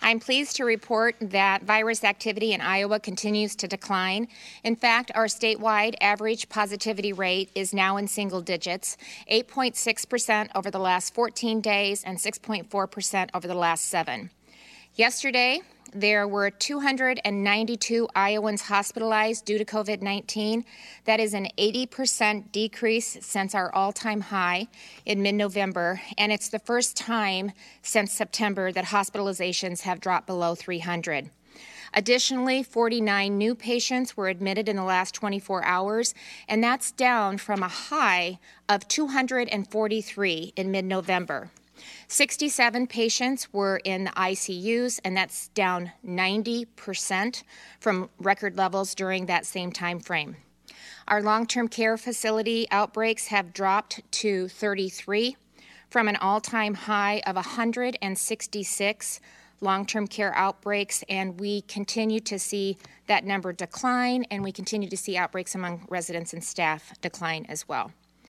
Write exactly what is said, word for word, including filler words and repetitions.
I'm pleased to report that virus activity in Iowa continues to decline. In fact, our statewide average positivity rate is now in single digits, eight point six percent over the last fourteen days and six point four percent over the last seven. Yesterday, there were two hundred ninety-two Iowans hospitalized due to COVID nineteen. That is an eighty percent decrease since our all-time high in mid-November, and it's the first time since September that hospitalizations have dropped below three hundred. Additionally, forty-nine new patients were admitted in the last twenty-four hours, and that's down from a high of two hundred forty-three in mid-November. sixty-seven patients were in the I C Us, and that's down ninety percent from record levels during that same time frame. Our long-term care facility outbreaks have dropped to thirty-three from an all-time high of one hundred sixty-six long-term care outbreaks, and we continue to see that number decline, and we continue to see outbreaks among residents and staff decline as well.